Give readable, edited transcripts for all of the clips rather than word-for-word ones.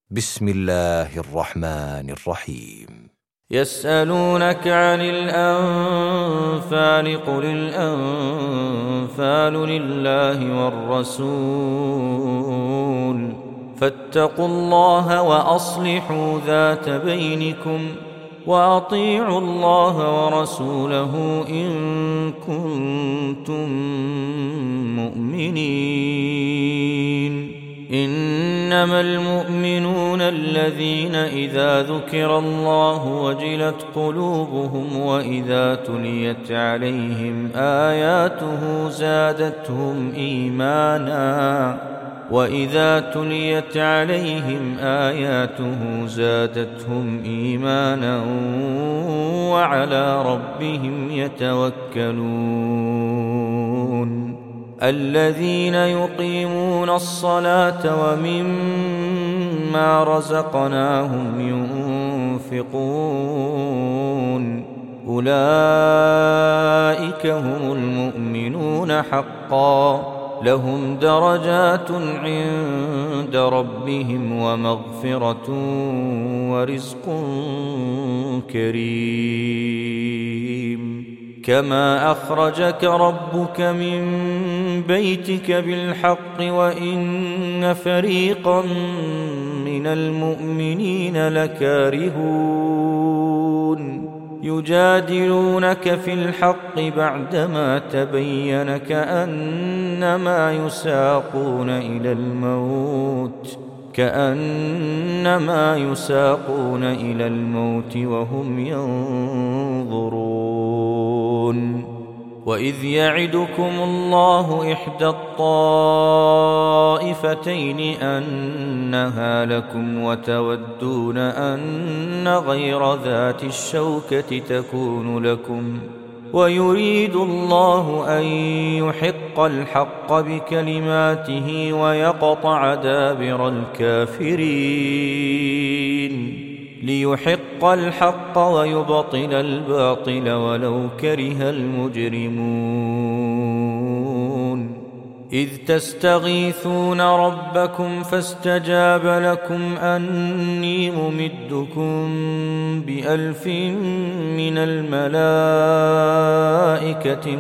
بسم الله الرحمن الرحيم. يسألونك عن الأنفال قل الأنفال لله والرسول فاتقوا الله وأصلحوا ذات بينكم وأطيعوا الله ورسوله إن كنتم مؤمنين. إنما المؤمنون الذين إذا ذكر الله وجلت قلوبهم وإذا تليت عليهم آياته زادتهم إيمانا وعلى ربهم يتوكلون. الذين يقيمون الصلاة ومما رزقناهم ينفقون أولئك هم المؤمنون حقا لهم درجات عند ربهم ومغفرة ورزق كريم. كما أخرجك ربك من بيتك بالحق وإن فريقا من المؤمنين لكارهون يجادلونك في الحق بعدما تبين كأنما يساقون إلى الموت وهم ينظرون. وإذ يعدكم الله إحدى الطائفتين أنها لكم وتودون أن غير ذات الشوكة تكون لكم ويريد الله أن يحق الحق بكلماته ويقطع دابر الكافرين ليحق الحق ويبطل الباطل ولو كره المجرمون. إذ تستغيثون ربكم فاستجاب لكم أني ممدكم ب1000 من الملائكة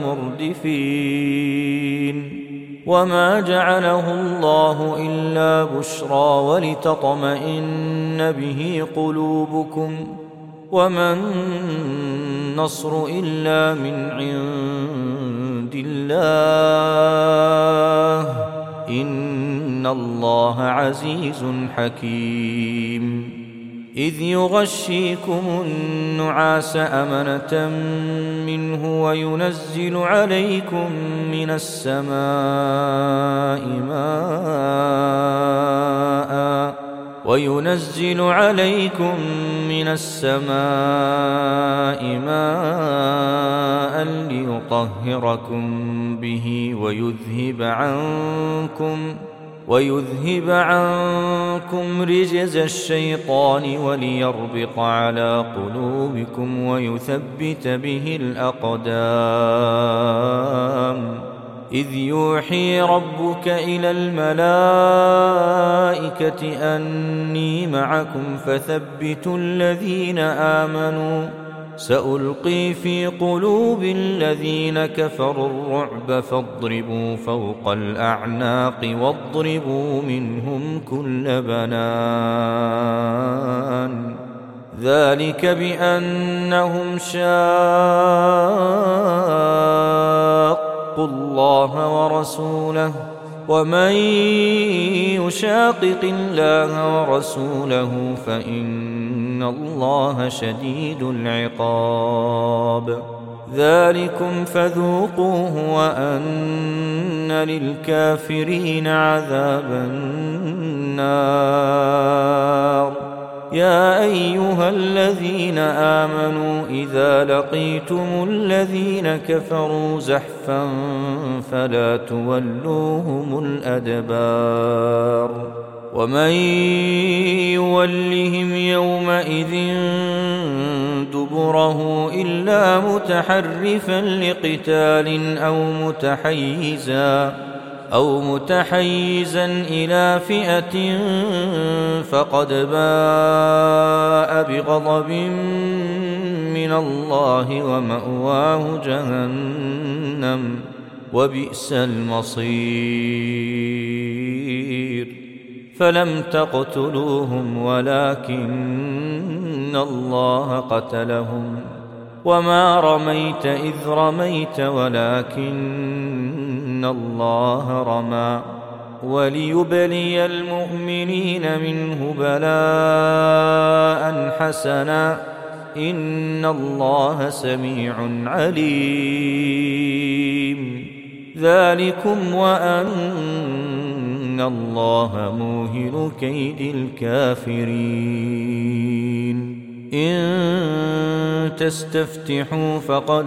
مردفين. وما جعله الله إلا بشرى ولتطمئن به قلوبكم وما النصر إلا من عند الله إن الله عزيز حكيم. إذ يغشيكم النعاس أمنة منه وينزل عليكم من السماء ماء ليطهركم به ويذهب عنكم رجز الشيطان وليربط على قلوبكم ويثبت به الأقدام. إذ يوحي ربك إلى الملائكة أني معكم فثبتوا الذين آمنوا سألقي في قلوب الذين كفروا الرعب فاضربوا فوق الأعناق واضربوا منهم كل بنان. ذلك بأنهم شاقوا الله ورسوله ومن يشاقق الله ورسوله فإن الله شديد العقاب. ذلكم فذوقوه وأن للكافرين عذاب النار. يا أيها الذين آمنوا إذا لقيتم الذين كفروا زحفا فلا تولوهم الأدبار. ومن يولهم يومئذ دبره إلا متحرفا لقتال أو متحيزا إلى فئة فقد باء بغضب من الله ومأواه جهنم وبئس المصير فلم تقتلوهم ولكن الله قتلهم وما رميت إذ رميت ولكن الله رمى وليبلي المؤمنين منه بلاء حسنا إن الله سميع عليم ذلكم وأن الله موهن كيد الكافرين إن تستفتحوا فقد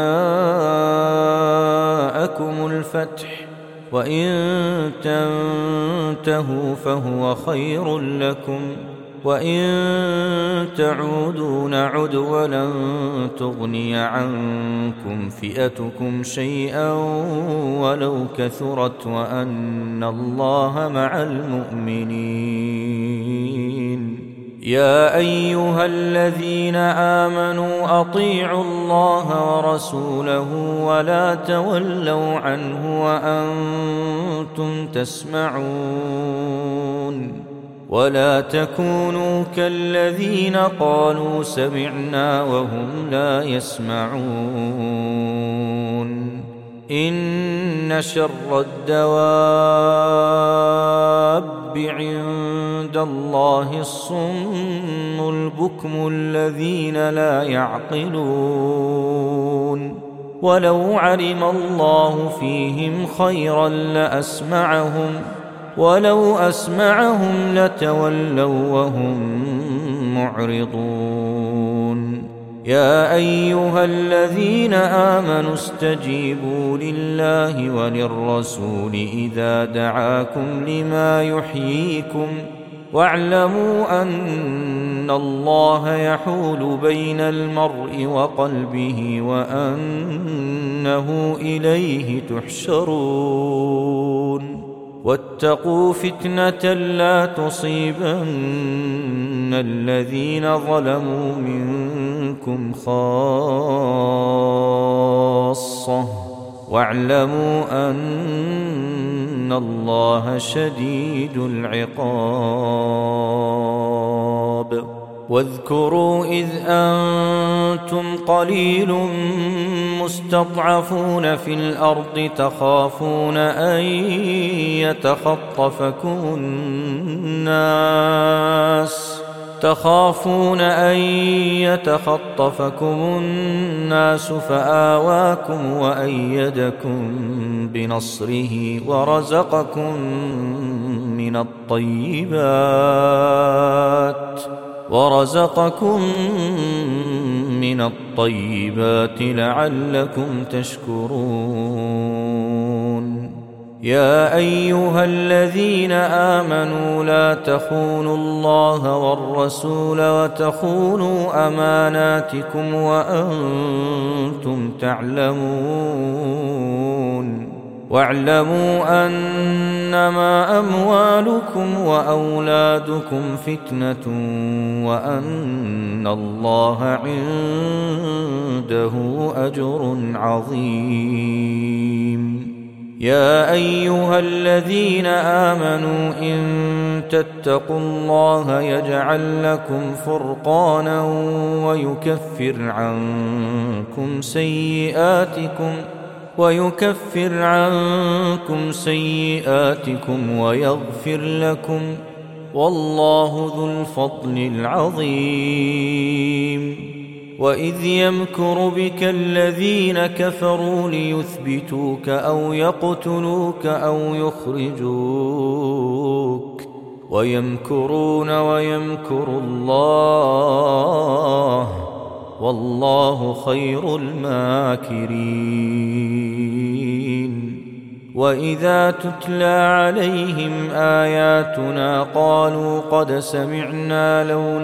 جاءكم الفتح وإن تنتهوا فهو خير لكم وإن تعودوا نعد ولن تغني عنكم فئتكم شيئا ولو كثرت وأن الله مع المؤمنين يا أيها الذين آمنوا أطيعوا الله ورسوله ولا تولوا عنه وأنتم تسمعون ولا تكونوا كالذين قالوا سمعنا وهم لا يسمعون إن شر الدواب عند الله الصم البكم الذين لا يعقلون ولو علم الله فيهم خيرا لأسمعهم ولو أسمعهم لتولوا وهم معرضون يا أيها الذين آمنوا استجيبوا لله وللرسول إذا دعاكم لما يحييكم واعلموا أن الله يحول بين المرء وقلبه وأنه إليه تحشرون واتقوا فتنة لا تصيبن الذين ظلموا منكم خاصة واعلموا أن الله شديد العقاب واذكروا إذ أنتم قليل مستضعفون في الأرض تخافون أن يتخطفكم الناس فآواكم وأيدكم بنصره ورزقكم من الطيبات لعلكم تشكرون يا أيها الذين آمنوا لا تخونوا الله والرسول وتخونوا أماناتكم وأنتم تعلمون واعلموا أنما أموالكم وأولادكم فتنة وأن الله عنده أجر عظيم يا أيها الذين آمنوا إن تتقوا الله يجعل لكم فرقانا ويكفر عنكم سيئاتكم ويغفر لكم والله ذو الفضل العظيم وإذ يمكر بك الذين كفروا ليثبتوك أو يقتلوك أو يخرجوك ويمكرون ويمكر الله والله خير الماكرين وإذا تتلى عليهم آياتنا قالوا قد سمعنا لو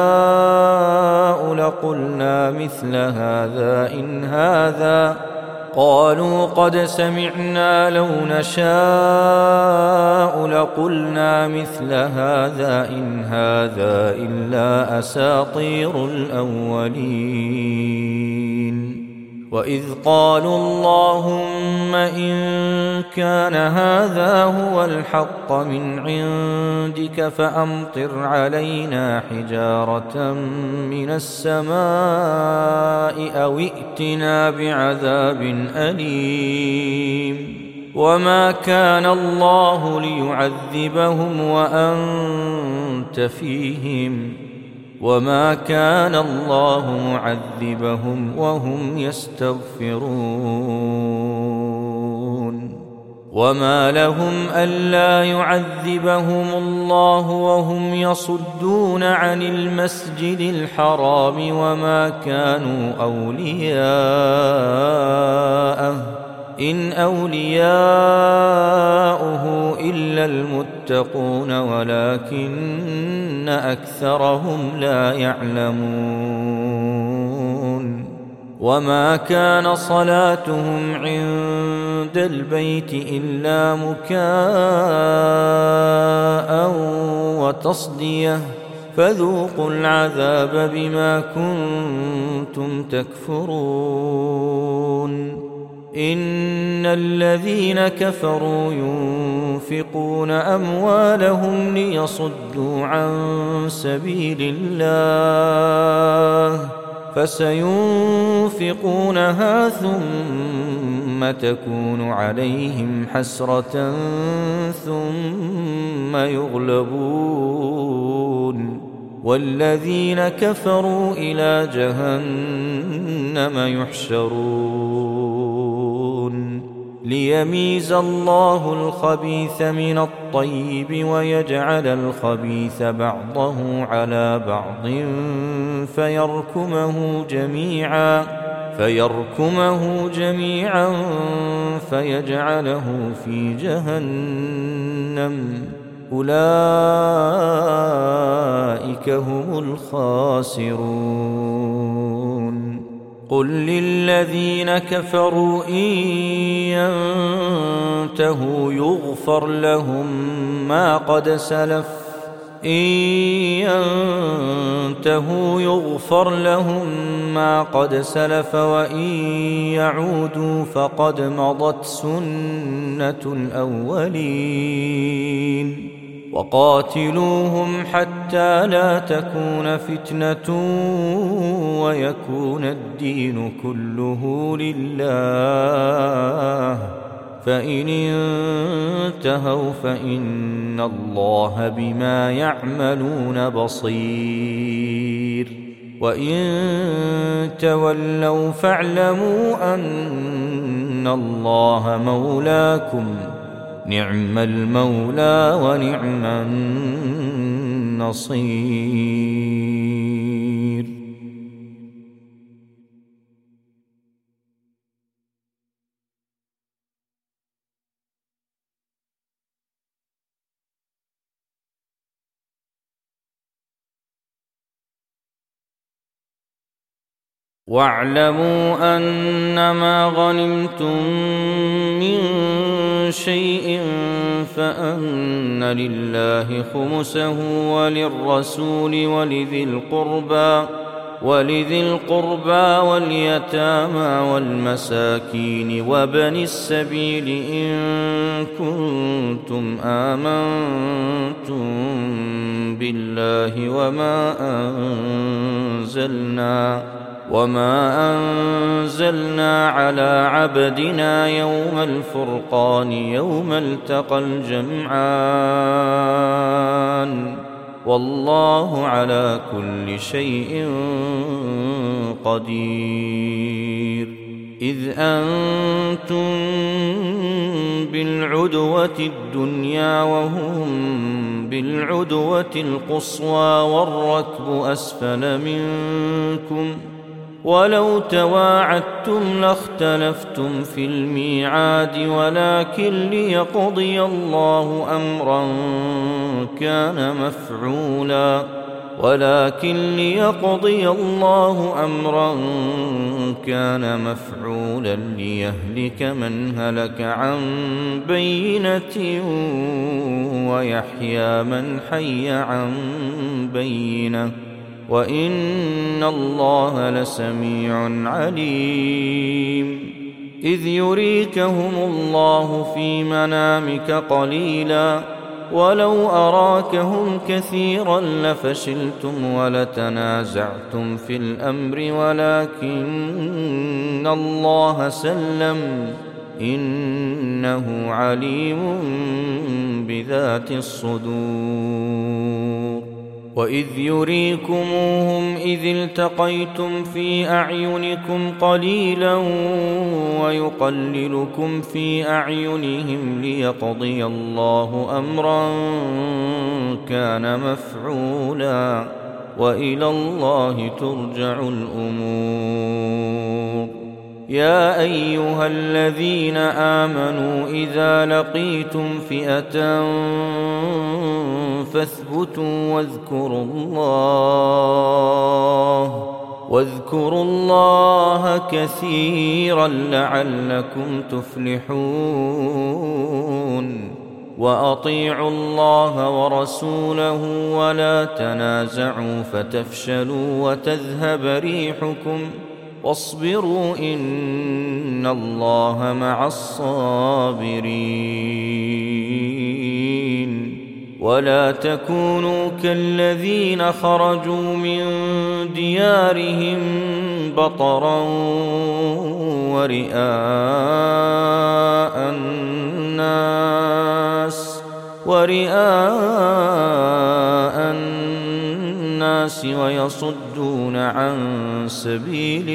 نشاء لقلنا مثل هذا قالوا قد سمعنا لو نشاء لقلنا مثل هذا إن هذا إلا أساطير الأولين. وإذ قالوا اللهم إن كان هذا هو الحق من عندك فأمطر علينا حجارة من السماء أو ائتنا بعذاب أليم. وما كان الله ليعذبهم وأنت فيهم وما كان الله معذبهم وهم يستغفرون. وما لهم ألا يعذبهم الله وهم يصدون عن المسجد الحرام وما كانوا أولياءه إن أولياؤه إلا المتقون ولكن أكثرهم لا يعلمون. وما كان صلاتهم عند البيت إلا مكاء وتصدية فذوقوا العذاب بما كنتم تكفرون. إن الذين كفروا ينفقون أموالهم ليصدوا عن سبيل الله فسينفقونها ثم تكون عليهم حسرة ثم يغلبون والذين كفروا إلى جهنم يحشرون ليميز الله الخبيث من الطيب ويجعل الخبيث بعضه على بعض فيركمه جميعا فيجعله في جهنم أولئك هم الخاسرون. قل للذين كفروا إن ينتهوا يغفر لهم ما قد سلف وإن يعودوا فقد مضت سنة الأولين. وقاتلوهم حتى لا تكون فتنة ويكون الدين كله لله فإن انتهوا فإن الله بما يعملون بصير. وإن تولوا فاعلموا أن الله مولاكم نعم المولى ونعم النصير. واعلموا أنما غنمتم من شيء فأن لله خمسه وللرسول ولذي القربى واليتامى والمساكين وبني السبيل إن كنتم آمنتم بالله وما أنزلنا على عبدنا يوم الفرقان يوم التقى الجمعان والله على كل شيء قدير. إذ أنتم بالعدوة الدنيا وهم بالعدوة القصوى والركب أسفل منكم ولو تواعدتم لاختلفتم في الميعاد ولكن ليقضي الله أمرا كان مفعولا ولكن ليقضي الله أمرا كان مفعولا ليهلك من هلك عن بينة ويحيى من حي عن بينة وإن الله لسميع عليم. إذ يريكهم الله في منامك قليلا ولو أراكهم كثيرا لفشلتم ولتنازعتم في الأمر ولكن الله سلم إنه عليم بذات الصدور. وإذ يريكموهم إذ التقيتم في أعينكم قليلا ويقللكم في أعينهم ليقضي الله أمرا كان مفعولا وإلى الله ترجع الأمور. يا أيها الذين آمنوا إذا لقيتم فئة فاثبتوا واذكروا الله كثيرا لعلكم تفلحون. وأطيعوا الله ورسوله ولا تنازعوا فتفشلوا وتذهب ريحكم واصبروا إن الله مع الصابرين. ولا تكونوا كالذين خرجوا من ديارهم بطرا ورئاء الناس ويصدون عن سبيل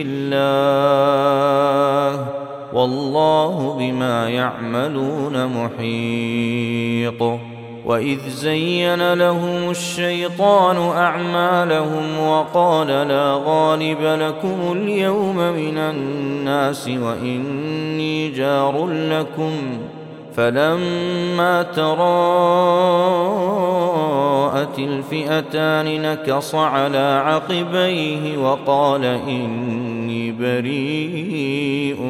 الله والله بما يعملون محيط. وإذ زين لهم الشيطان أعمالهم وقال لا غالب لكم اليوم من الناس وإني جار لكم فلما تراءت الفئتان نكص على عقبيه وقال إني بريء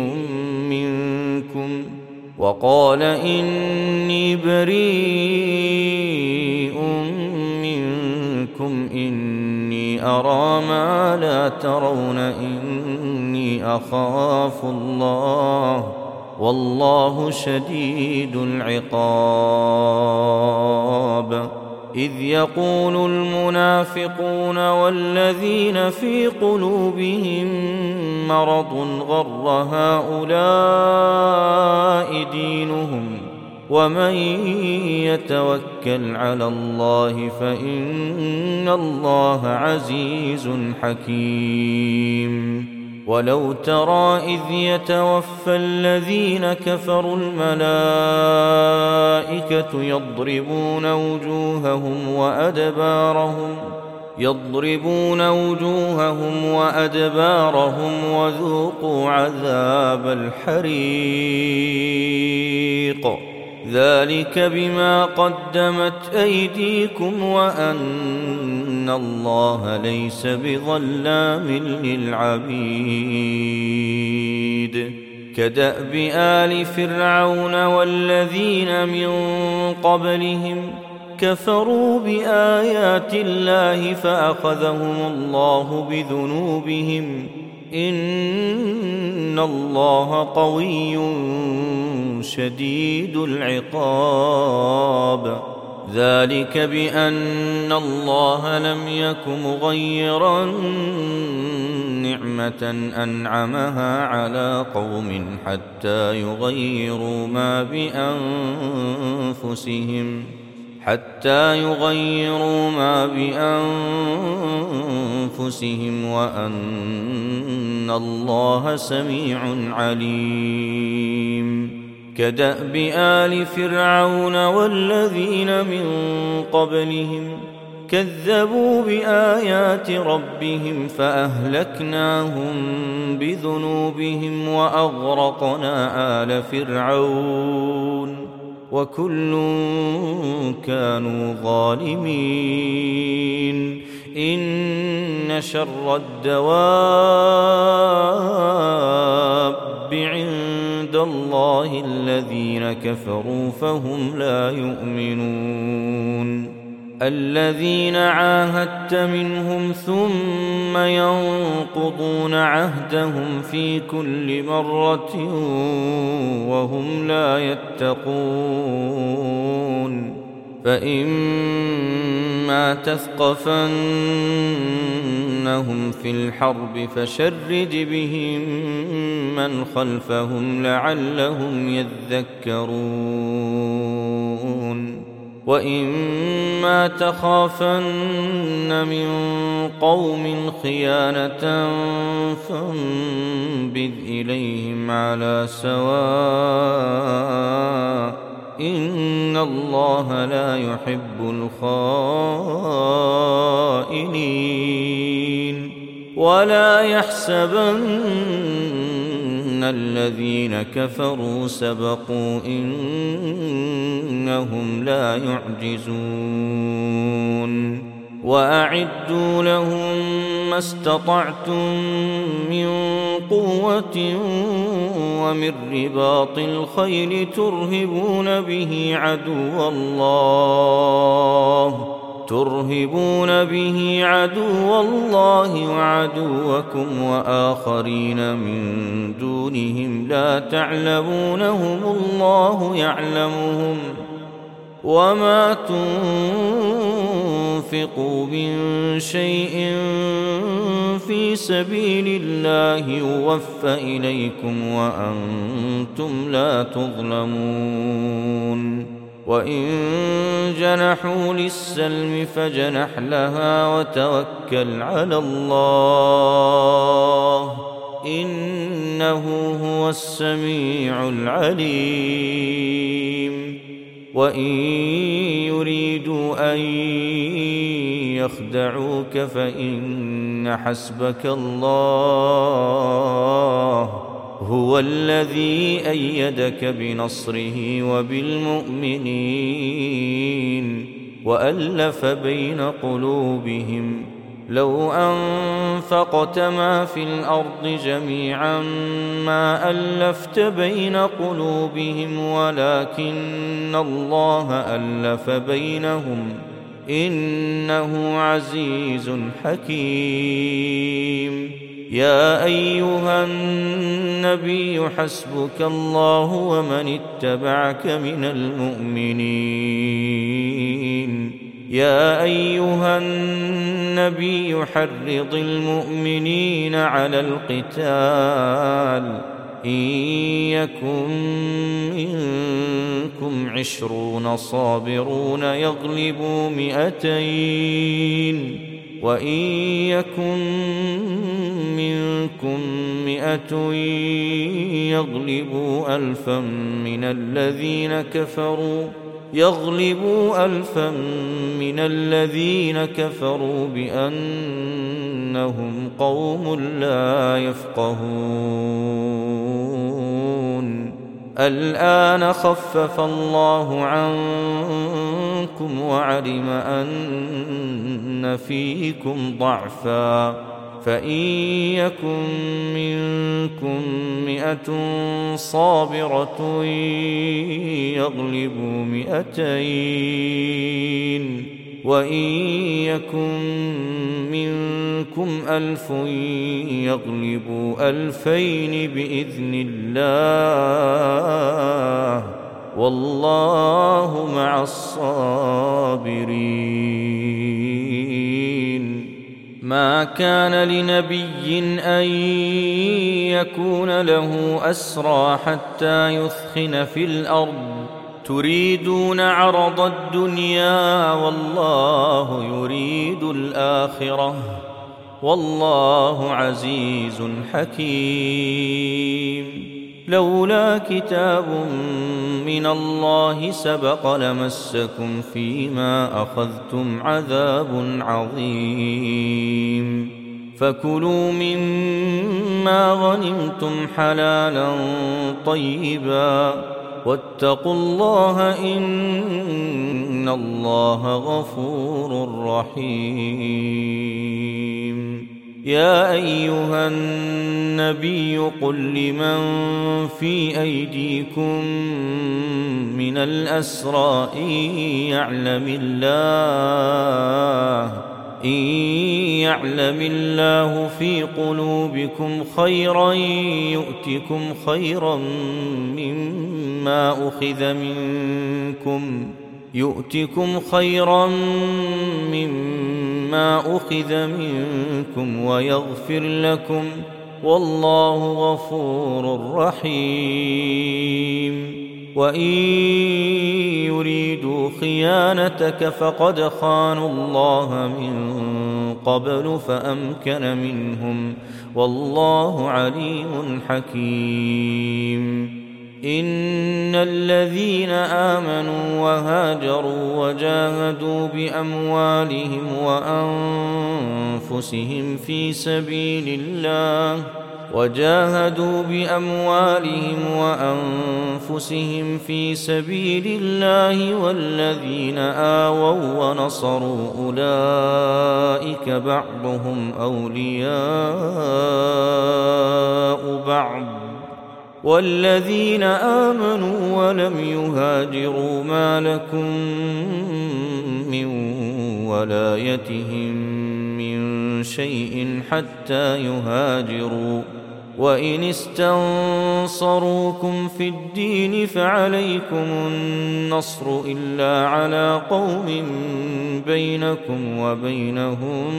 منكم إني أرى ما لا ترون إني أخاف الله والله شديد العقاب. إذ يقول المنافقون والذين في قلوبهم مرض غر هؤلاء دينهم ومن يتوكل على الله فإن الله عزيز حكيم. ولو ترى إذ يتوفى الذين كفروا الملائكة يضربون وجوههم وأدبارهم وذوقوا عذاب الحريق ذلك بما قدمت أيديكم وأن الله ليس بظلام للعبيد. كدأب آل فرعون والذين من قبلهم كفروا بآيات الله فأخذهم الله بذنوبهم إن الله قوي شديد العقاب. ذلك بأن الله لم يك مغيرا نعمة أنعمها على قوم حتى يغيروا ما بأنفسهم وأن الله سميع عليم. كدأب آل فرعون والذين من قبلهم كذبوا بآيات ربهم فأهلكناهم بذنوبهم وأغرقنا آل فرعون وكل كانوا ظالمين. إن شر الدواب عند الله الذين كفروا فهم لا يؤمنون الذين عاهدت منهم ثم ينقضون عهدهم في كل مرة وهم لا يتقون فإما تثقفنهم في الحرب فشرد بهم من خلفهم لعلهم يذكرون وإما تخافن من قوم خيانة فانبذ إليهم على سواء إن الله لا يحب الخائنين ولا يحسبن الذين كفروا سبقوا إنهم لا يعجزون وأعدوا لهم ما استطعتم من قوة ومن رباط الخيل ترهبون به عدو الله وعدوكم وآخرين من دونهم لا تعلمونهم الله يعلمهم وما تنفقوا من شيء في سبيل الله يوفى إليكم وأنتم لا تظلمون وإن جنحوا للسلم فجنح لها وتوكل على الله إنه هو السميع العليم وإن يريدوا أن يخدعوك فإن حسبك الله هو الذي أيدك بنصره وبالمؤمنين وألف بين قلوبهم لو أنفقت ما في الأرض جميعا ما ألفت بين قلوبهم ولكن الله ألف بينهم إنه عزيز حكيم يا أيها النبي حسبك الله ومن اتبعك من المؤمنين يا أيها النبي حرض المؤمنين على القتال إن يكن منكم 20 صابرون يغلبوا 200 وإن يكن منكم 100 يغلبوا 1000 من الذين كفروا بأنهم قوم لا يفقهون الآن خفف الله عنكم وعلم أن فيكم ضعفا فإن يكن منكم 100 صابرة يغلبوا 200 وإن يكن منكم 1000 يغلبوا 2000 بإذن الله والله مع الصابرين ما كان لنبي أن يكون له أسرى حتى يثخن في الأرض تريدون عرض الدنيا والله يريد الآخرة والله عزيز حكيم لولا كتاب من الله سبق لمسكم فيما أخذتم عذاب عظيم فكلوا مما غنمتم حلالا طيبا واتقوا الله إن إن الله غفور رحيم. يا أيها النبي قل لمن في أيديكم من الأسرى إن يعلم الله في قلوبكم خيرا يؤتكم خيرا مما أخذ منكم ويغفر لكم والله غفور رحيم. وإن يريدوا خيانتك فقد خانوا الله من قبل فأمكن منهم والله عليم حكيم. إن الذين آمنوا وهاجروا وجاهدوا بأموالهم وأنفسهم في سبيل الله والذين آووا ونصروا أولئك بعضهم أولياء بعض والذين آمنوا ولم يهاجروا ما لكم من ولايتهم من شيء حتى يهاجروا وإن استنصروكم في الدين فعليكم النصر إلا على قوم بينكم وبينهم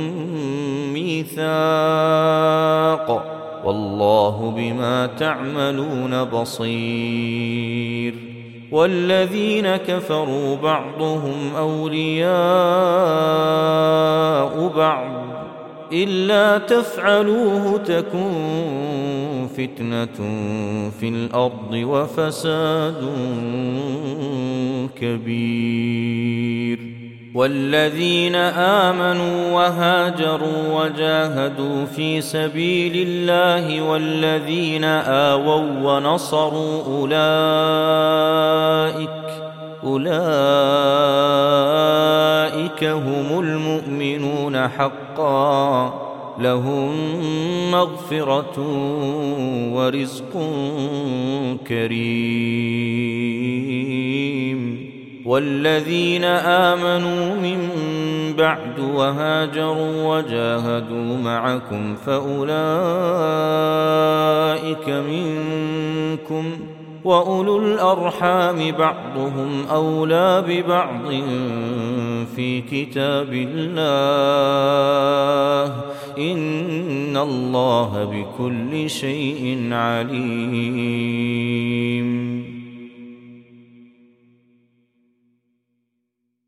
ميثاق والله بما تعملون بصير. والذين كفروا بعضهم أولياء بعض إلا تفعلوه تكن فتنة في الأرض وفساد كبير. والذين آمنوا وهاجروا وجاهدوا في سبيل الله والذين آووا ونصروا أولئك هم المؤمنون حقا لهم مغفرة ورزق كريم. والذين آمنوا من بعد وهاجروا وجاهدوا معكم فأولئك منكم وأولو الأرحام بعضهم أولى ببعض في كتاب الله إن الله بكل شيء عليم.